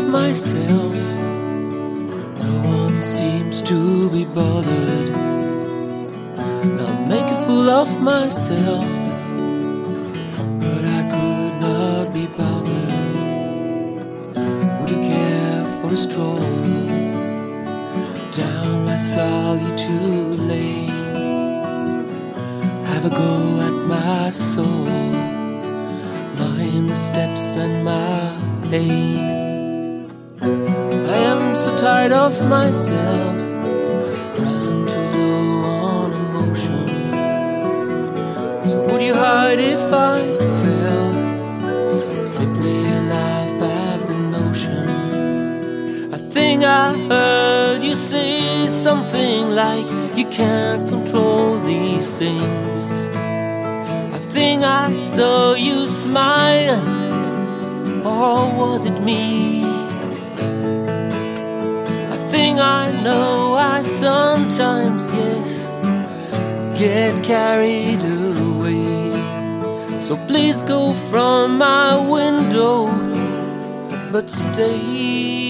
myself. No one seems to be bothered. Not make a fool of myself, but I could not be bothered. Would you care for a stroll down my solitude lane? Have a go at my soul, mind the steps and my pain. I am so tired of myself, ran too low on emotion. So would you hide if I fell? Simply laugh at the notion. I think I heard you say something like, you can't control these things. I think I saw you smile, or was it me? I think I know I sometimes, yes, get carried away. So please go from my window, but stay.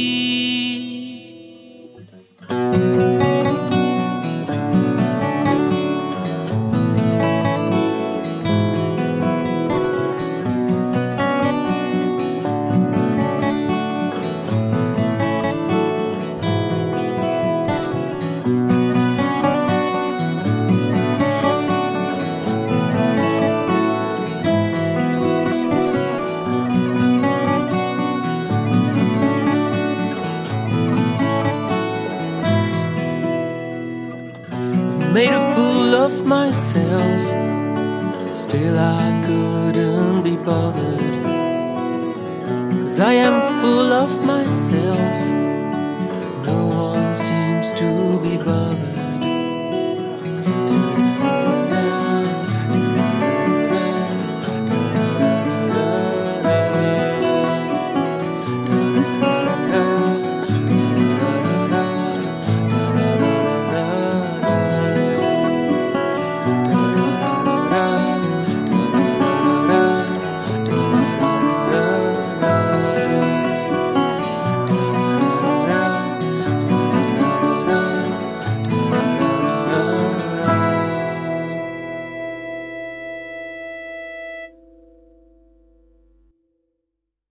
Made a fool of myself, still I couldn't be bothered. 'Cause I am full of myself, no one seems to be bothered.